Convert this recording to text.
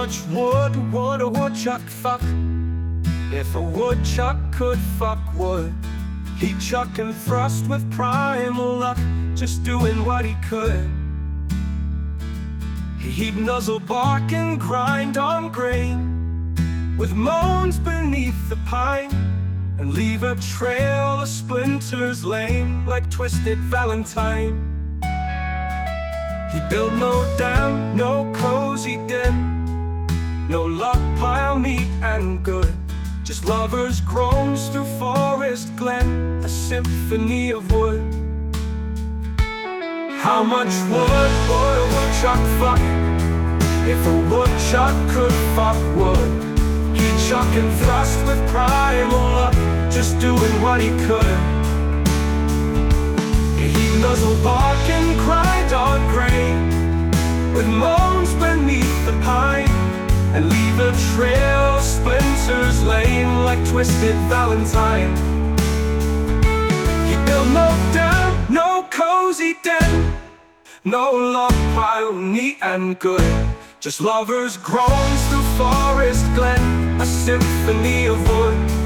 much wood would a woodchuck fuck? If a woodchuck could fuck wood, he'd chuck and thrust with primal luck, just doing what he could. He'd nuzzle bark and grind on grain, with moans beneath the pine, and leave a trail of splinters lame like Twisted Valentine. He'd build no dam, no cozy den, no log pile neat and good, just lovers' groans through forest glen, a symphony of wood. How much wood would a woodchuck fuck? If a woodchuck could fuck wood, he'd chuck and thrust with primal luck, just doing what he could. He'd nuzzle bark and grind on grain, with moans beneath the pine, and leave a trail of splinters lame like Twisted Valentine. He'd build no dam, no cozy den, no log pile neat and good, just lovers' groans through forest glen, a symphony of wood.